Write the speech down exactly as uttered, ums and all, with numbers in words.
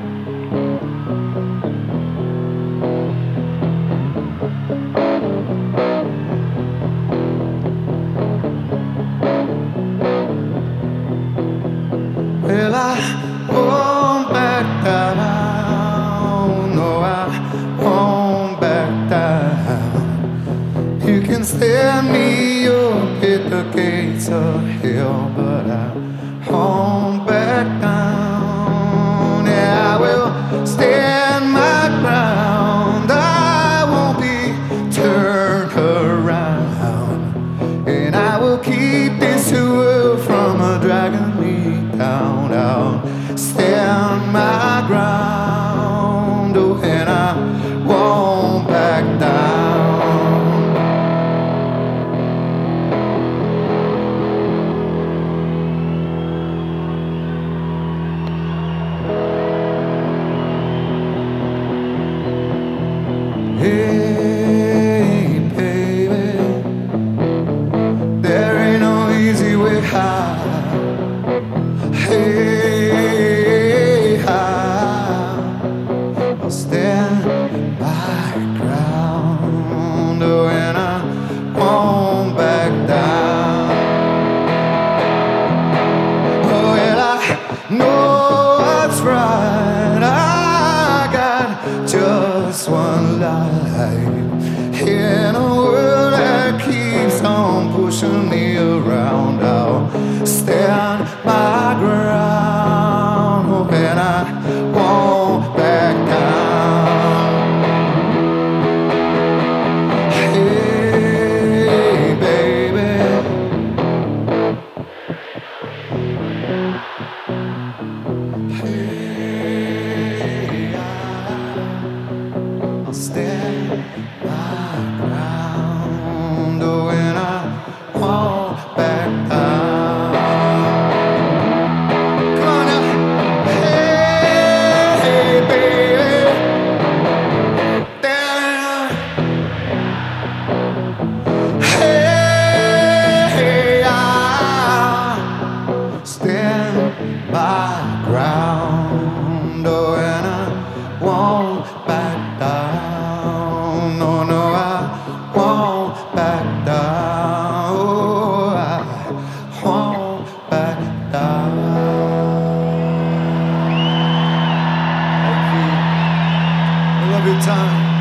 Well, I won't back down. No, I won't back down. You can stand me up at the gates of hell, but I won't back down. Yeah, I will stand my ground. I won't be turned around, and I will keep this world from a dragging me down. I'll stand my ground, oh, and I won't back down. Hey, baby, there ain't no easy way out. Hey, I'll stand my ground, oh, and I won't back down. Oh, well, I know what's right. I got just one life in a world that keeps on pushing me around. I'll stand my ground, oh, and I won't back down. Hey, baby, hey, I'll stand my ground, oh, and I won't back down. Come on now. Hey, baby, down. Hey, I'll stand my ground, oh, and I won't back down. No, no, I won't back down. Oh, I won't back down. Thank you. I love your time.